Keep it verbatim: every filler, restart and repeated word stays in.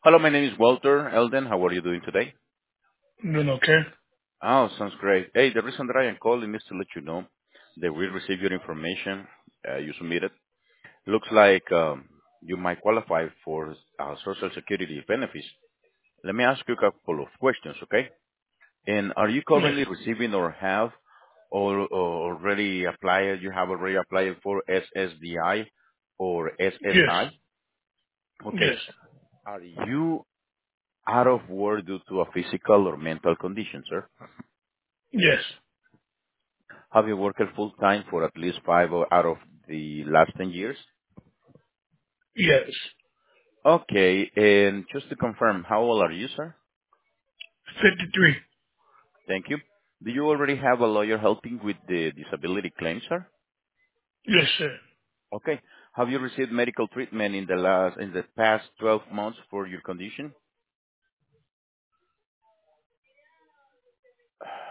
Hello, my name is Walter Elden. How are you doing today? Doing okay? Oh, sounds great. Hey, the reason that I am calling is to let you know that we received your information uh, you submitted. Looks like um, you might qualify for uh, Social Security benefits. Let me ask you a couple of questions, okay? And are you Yes. currently receiving or have or, or already applied? You have already applied for S S D I or Yes. S S I? Okay. Yes. Are you out of work due to a physical or mental condition, sir? Yes. Have you worked full-time for at least five o- out of the last ten years? Yes. Okay. And just to confirm, how old are you, sir? fifty-three. Thank you. Do you already have a lawyer helping with the disability claim, sir? Yes, sir. Okay. Have you received medical treatment in the last, in the past twelve months for your condition?